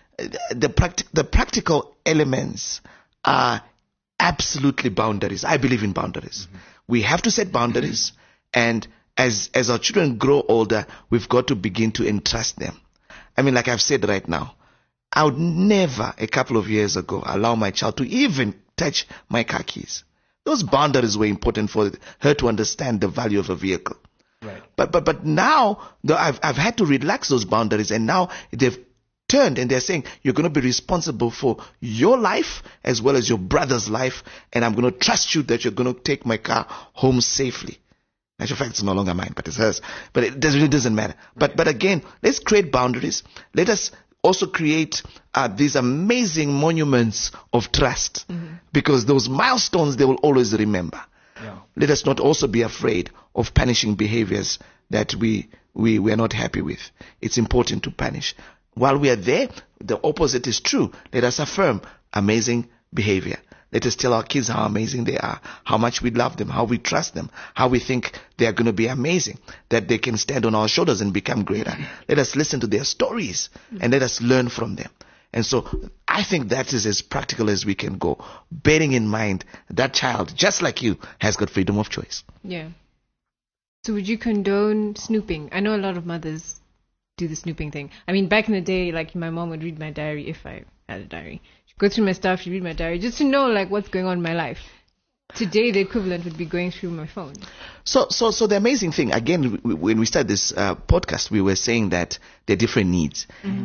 the practical elements are absolutely boundaries. I believe in boundaries. We have to set boundaries, and as our children grow older, we've got to begin to entrust them. I mean, like I've said right now, I would never, a couple of years ago, allow my child to even touch my car keys. Those boundaries were important for her to understand the value of a vehicle. Right. But now I've had to relax those boundaries, and now they've turned and they're saying you're going to be responsible for your life as well as your brother's life, and I'm going to trust you that you're going to take my car home safely. In actual fact, it's no longer mine, but it's hers. But it really doesn't matter. But again, let's create boundaries. Let us also create these amazing monuments of trust, because those milestones they will always remember. Yeah. Let us not also be afraid of punishing behaviors that we are not happy with. It's important to punish. While we are there, the opposite is true. Let us affirm amazing behavior. Let us tell our kids how amazing they are, how much we love them, how we trust them, how we think they are going to be amazing, that they can stand on our shoulders and become greater. Let us listen to their stories and let us learn from them. And so I think that is as practical as we can go, bearing in mind that child, just like you, has got freedom of choice. Yeah. So would you condone snooping? I know a lot of mothers do the snooping thing. I mean, back in the day, like, my mom would read my diary if I had a diary. She'd go through my stuff, she'd read my diary just to know, like, what's going on in my life. Today, the equivalent would be going through my phone. So the amazing thing, again, when we started this podcast, we were saying that there are different needs.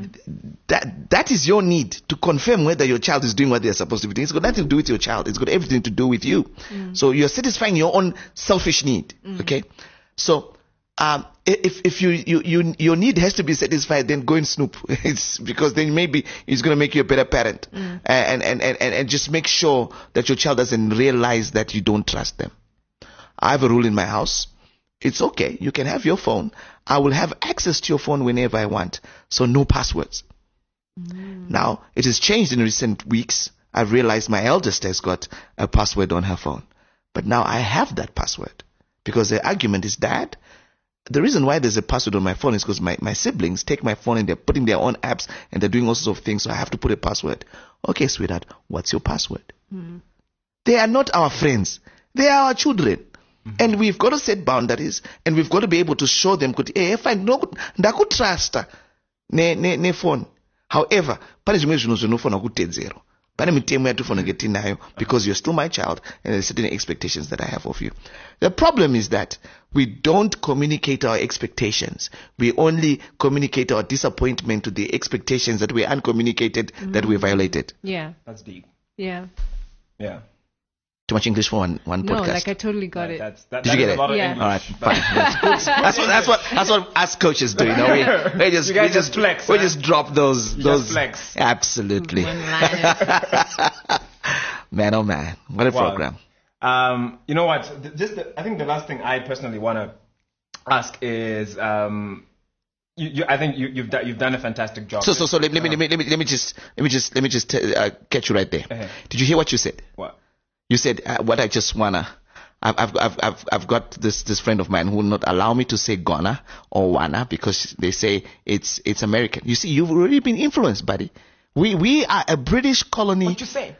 That is your need to confirm whether your child is doing what they're supposed to be doing. It's got nothing to do with your child. It's got everything to do with you. So you're satisfying your own selfish need. Okay? So if your need has to be satisfied, then go and snoop. It's because then maybe it's going to make you a better parent. And just make sure that your child doesn't realize that you don't trust them. I have a rule in my house. It's okay. You can have your phone. I will have access to your phone whenever I want. So no passwords. Now, it has changed in recent weeks. I've realized my eldest has got a password on her phone. But now I have that password. Because the argument is, Dad, the reason why there's a password on my phone is because my siblings take my phone and they're putting their own apps and they're doing all sorts of things, so I have to put a password. Okay, sweetheart, what's your password? They are not our friends. They are our children. And we've got to set boundaries, and we've got to be able to show them, if I know, ndakutrust ne phone. However, pane zvimwe zvinhu zvinofanira kutedzerwa. Pane mitemo yatofanira kunge tinayo because you're still my child and there's certain expectations that I have of you. The problem is that we don't communicate our expectations. We only communicate our disappointment to the expectations that we uncommunicated, that we violated. Yeah. That's deep. Yeah. Yeah. Too much English for one No, podcast. like I totally got it. Did you get it? A lot of Yeah. English. All right, fine. That's what us coaches do. You know, we just You guys we just flex, we huh? just drop those just flex. Absolutely. One-liners. Man, oh man, what a Wow. program. You know what? I think the last thing I personally want to ask is, I think you've done a fantastic job. So let me just catch you right there. Uh-huh. Did you hear what you said? What? You said what I just wanna. I've got this friend of mine who will not allow me to say gonna or wanna because they say it's American. You see, you've already been influenced, buddy. We are a British colony. What you say?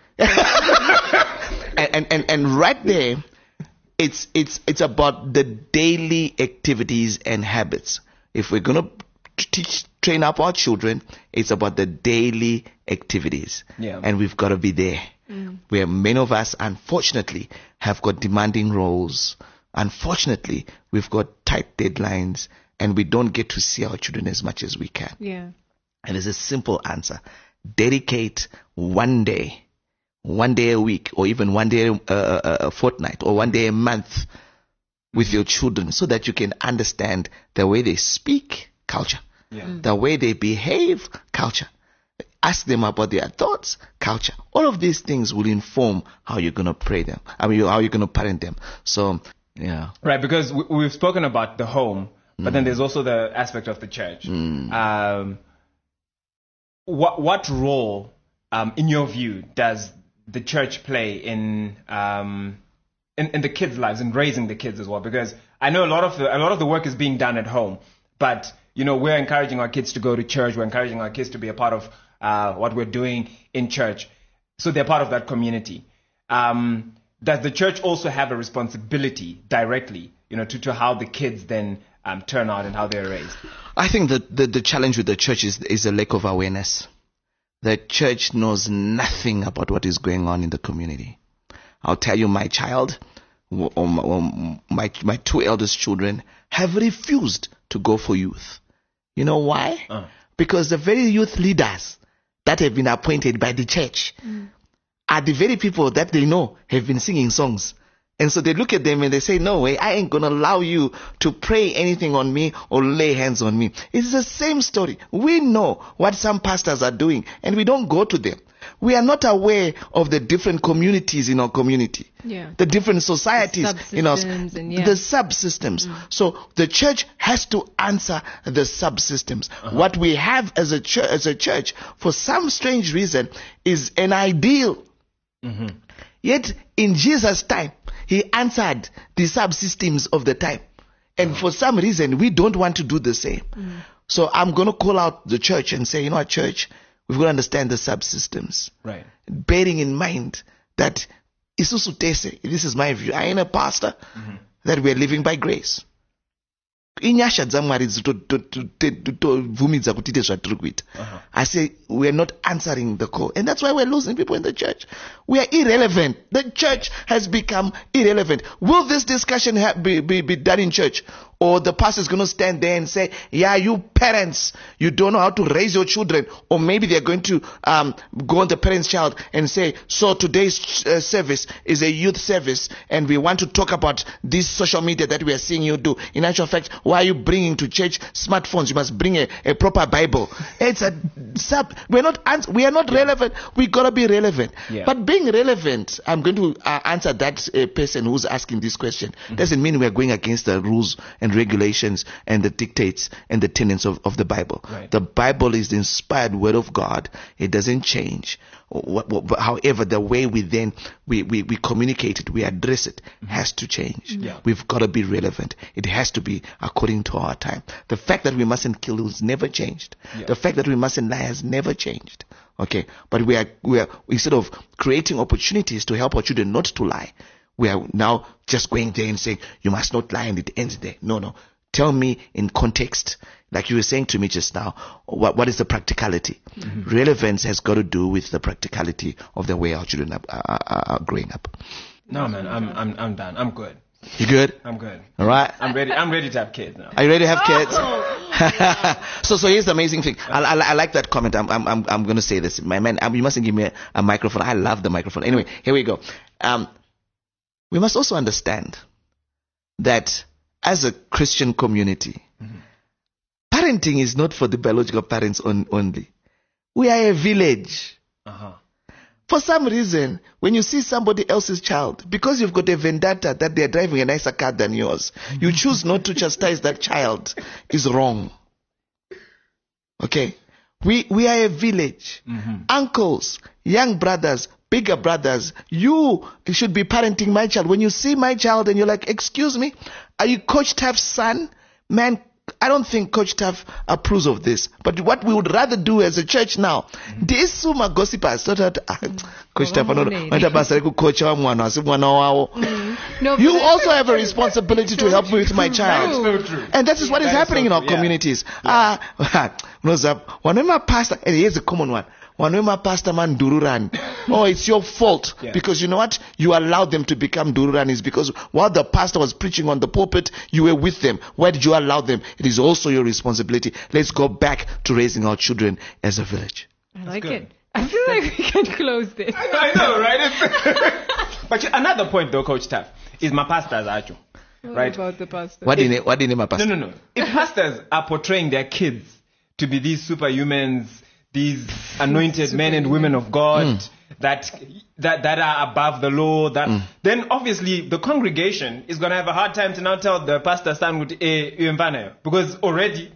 and right there, it's about the daily activities and habits. If we're gonna train up our children, it's about the daily activities. Yeah. And we've got to be there. Where many of us, unfortunately, have got demanding roles. Unfortunately, we've got tight deadlines, and we don't get to see our children as much as we can. Yeah. And there's a simple answer: dedicate one day a week, or even one day a fortnight, or one day a month with your children, so that you can understand the way they speak, culture, the way they behave, culture. Ask them about their thoughts, culture. All of these things will inform how you're going to pray them. How you're going to parent them. So, yeah. Right, because we've spoken about the home, but then there's also the aspect of the church. What role, in your view, does the church play in the kids' lives, in raising the kids as well? Because I know a lot of the work is being done at home, but we're encouraging our kids to go to church. We're encouraging our kids to be a part of what we're doing in church, so they're part of that community. Does the church also have a responsibility directly, to how the kids then turn out and how they're raised? I think that the challenge with the church is a lack of awareness. The church knows nothing about what is going on in the community. I'll tell you, my child, or my two eldest children have refused to go for youth. You know why? Because the very youth leaders that have been appointed by the church are the very people that they know have been singing songs. And so they look at them and they say, no way, I ain't going to allow you to pray anything on me or lay hands on me. It's the same story. We know what some pastors are doing and we don't go to them. We are not aware of the different communities in our community. Yeah. The different societies in our, the subsystems. So the church has to answer the subsystems. What we have as a church, for some strange reason, is an ideal. Yet in Jesus' time, he answered the subsystems of the time. And for some reason, we don't want to do the same. So I'm going to call out the church and say, church, we've got to understand the subsystems. Right. Bearing in mind that Isusu Tese, this is my view, I ain't a pastor, that we're living by grace. Inyasha dzamwari dzitobvumidza kuti tiite zvatiri kuita. I say we are not answering the call, and that's why we're losing people in the church. We are irrelevant. The church has become irrelevant. Will this discussion be done in church, or the pastor is going to stand there and say, yeah, you parents, you don't know how to raise your children, or maybe they're going to go on the parent's child and say, so today's service is a youth service and we want to talk about this social media that we are seeing you do. In actual fact, why are you bringing to church smartphones? You must bring a proper Bible. It's a we are not relevant. We gotta be relevant. But being relevant, I'm going to answer that person who's asking this question. Doesn't mean we are going against the rules and regulations and the dictates and the tenets of the Bible. Right. The Bible is the inspired word of God. It doesn't change. However, the way we communicate it, we address it, has to change. We've got to be relevant. It has to be according to our time. The fact that we mustn't kill has never changed. The fact that we mustn't lie has never changed. Okay, but we are instead of creating opportunities to help our children not to lie, we are now just going there and saying you must not lie and it ends there. No. Tell me in context, like you were saying to me just now, what is the practicality? Relevance has got to do with the practicality of the way our children are growing up. No, man, I'm done. I'm good. You good? I'm good. All right. I'm ready to have kids now. Are you ready to have kids? So here's the amazing thing. I like that comment. I'm going to say this. My man, you mustn't give me a microphone. I love the microphone. Anyway, here we go. We must also understand that as a Christian community, parenting is not for the biological parents only. We are a village. For some reason, when you see somebody else's child, because you've got a vendetta that they're driving a nicer car than yours, you choose not to chastise that child, is wrong. Okay? We are a village. Uncles, young brothers, bigger brothers, you should be parenting my child. When you see my child and you're like, excuse me, are you Coach Taff's son? Man, I don't think Coach Taff approves of this. But what we would rather do as a church now, these suma gossipers, Coach Taff, you also have a responsibility to help me with my child. That's so true. And that is what is happening in our communities. When my pastor, and here's a common one. When my pastor man dururan, it's your fault. Because you know what? You allowed them to become dururanis because while the pastor was preaching on the pulpit, you were with them. Why did you allow them? It is also your responsibility. Let's go back to raising our children as a village. I like it. I feel like we can close this. I know, right? But another point, though, Coach Taff, is my pastors, Acho. Right? About the pastor? What do you name my pastor? No. If pastors are portraying their kids to be these superhumans, these anointed men and women of God that are above the law, then obviously the congregation is going to have a hard time to now tell the pastor son because already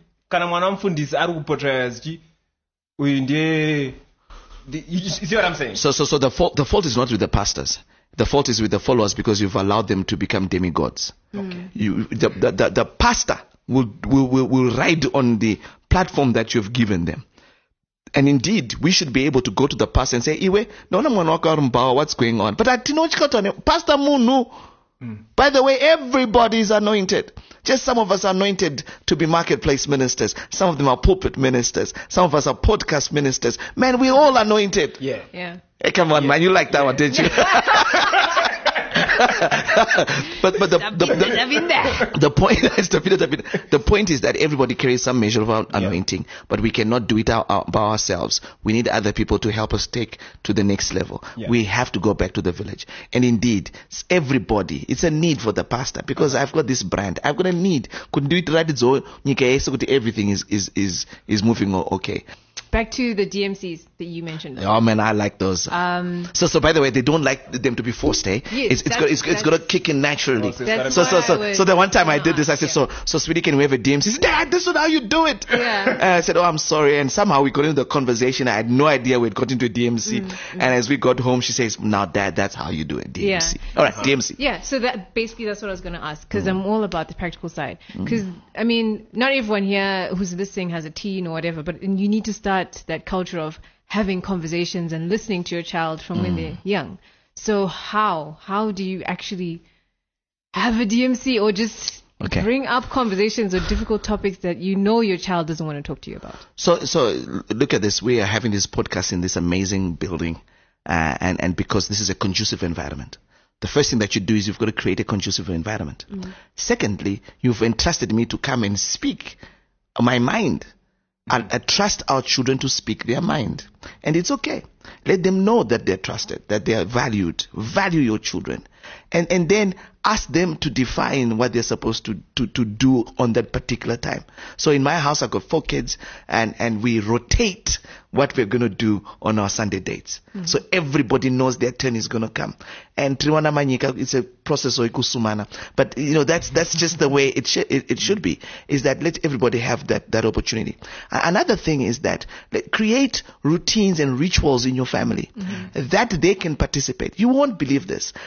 you see what I'm saying? So the fault is not with the pastors. The fault is with the followers because you've allowed them to become demigods. Okay. The pastor will ride on the platform that you've given them. And indeed, we should be able to go to the pastor and say, Iwe, what's going on? But I didn't know Pastor Munu. By the way, everybody is anointed. Just some of us are anointed to be marketplace ministers. Some of them are pulpit ministers. Some of us are podcast ministers. Man, we're all anointed. Yeah. Hey, come on, man. You like that one, didn't you? but the point is that everybody carries some measure of anointing, but we cannot do it by ourselves. We need other people to help us take to the next level. We have to go back to the village. And indeed, everybody, it's a need for the pastor because I've got this brand. I've got a need. Couldn't do it right. So everything is moving okay. Back to the DMCs that you mentioned. Oh man, I like those. So by the way, they don't like them to be forced, eh? Yes, it's got to kick in naturally. So the one time I did this, I said, so sweetie, can we have a DMC? She said, Dad, this is how you do it. And I said, I'm sorry. And somehow we got into the conversation. I had no idea we'd got into a DMC. And as we got home, she says, now Dad, that's how you do it, DMC. All right, DMC. Yeah, so that's what I was going to ask because I'm all about the practical side. Because, I mean, not everyone here who's listening has a teen or whatever, but you need to start that culture of having conversations and listening to your child from when they're young. So how do you actually have a DMC or just bring up conversations or difficult topics that you know your child doesn't want to talk to you about? So look at this. We are having this podcast in this amazing building and because this is a conducive environment. The first thing that you do is you've got to create a conducive environment. Secondly, you've entrusted me to come and speak my mind. I trust our children to speak their mind. And it's okay. Let them know that they're trusted, that they are valued. Value your children. And then ask them to define what they're supposed to do on that particular time. So in my house, I've got 4 kids and we rotate what we're going to do on our Sunday dates. So everybody knows their turn is going to come. And Triwana Manyika, it's a process of ikusumana. But that's just the way it should be, is that let everybody have that opportunity. Another thing is that create routines and rituals in your family that they can participate. You won't believe this. We have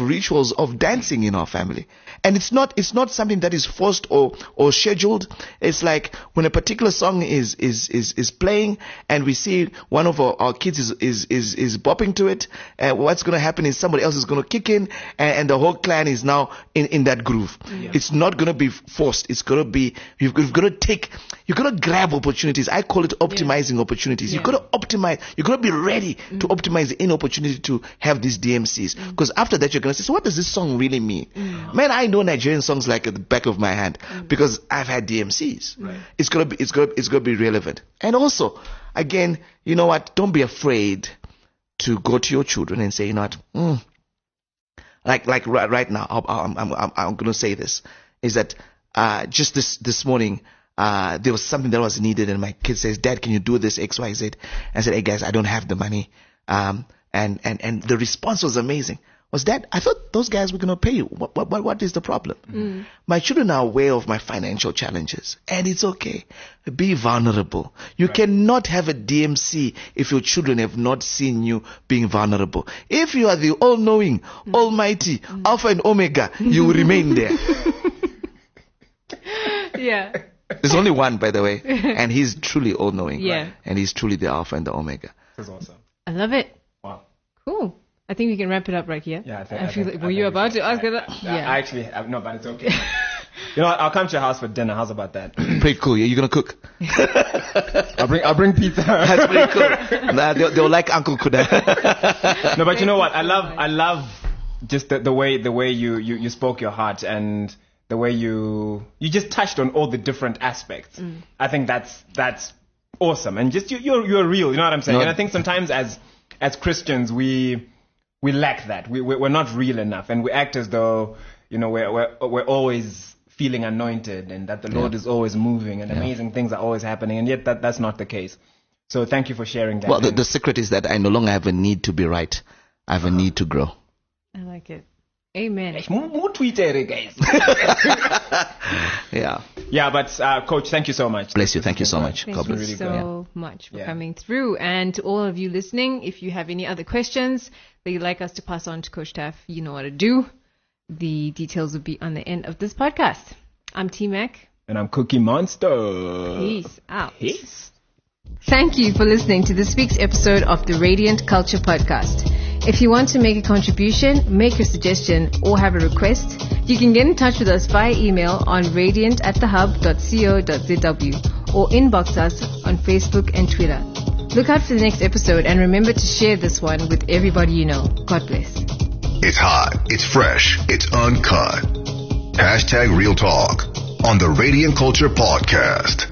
rituals of dancing in our family. And it's not something that is forced or scheduled. It's like when a particular song is playing and we see one of our kids is bopping to it, what's going to happen is somebody else is going to kick in, and the whole clan is now in that groove. Yeah. It's not going to be forced. It's going to be, you've got to grab opportunities. I call it optimizing opportunities. You've got to optimize. You've got to be ready to optimize any opportunity to have these DMCs. Because after that, you're going to say, so what does this song really mean? Man, I know Nigerian songs like at the back of my hand because I've had DMCs. Right. It's gonna be relevant. And also, again, you know what? Don't be afraid to go to your children and say, you know what? Like right now, I'm gonna say this is that just this morning. There was something that was needed, and my kid says, "Dad, can you do this X, Y, Z?" I said, "Hey guys, I don't have the money." And the response was amazing. Was that I thought those guys were going to pay you. What is the problem? My children are aware of my financial challenges, and it's okay. Be vulnerable. You cannot have a DMC if your children have not seen you being vulnerable. If you are the all-knowing, almighty, Alpha and Omega, you will remain there. Yeah. There's only one, by the way, and he's truly all-knowing. Yeah. And he's truly the Alpha and the Omega. That's awesome. I love it. Wow. Cool. I think we can wrap it up right here. Yeah, I feel like, were you about to ask that? Yeah. I actually, no, but it's okay. You know what? I'll come to your house for dinner. How's about that? Pretty cool. You're gonna cook? I'll bring pizza. That's pretty cool. Nah, they'll like Uncle Kuda. No, but you know what? I love just the way you spoke your heart, and the way you just touched on all the different aspects. I think that's awesome, and just you're real. You know what I'm saying? No. And I think sometimes as Christians we lack that. We're not real enough, and we act as though, you know, we're always feeling anointed, and that the Lord is always moving, and amazing things are always happening, and yet that's not the case. So thank you for sharing that. Well, the secret is that I no longer have a need to be right. I have a need to grow. I like it. Amen. More Twitter, guys. Yeah, but Coach, thank you so much. Bless you. Thank you so much. Thank God you bless. really so much for coming through. And to all of you listening, if you have any other questions that you'd like us to pass on to Coach Taff, you know what to do. The details will be on the end of this podcast. I'm T-Mac. And I'm Cookie Monster. Peace out. Peace. Thank you for listening to this week's episode of the Radiant Culture Podcast. If you want to make a contribution, make a suggestion, or have a request, you can get in touch with us via email on radiant@thehub.co.zw or inbox us on Facebook and Twitter. Look out for the next episode, and remember to share this one with everybody you know. God bless. It's hot, it's fresh, it's uncut. #Real Talk on the Radiant Culture Podcast.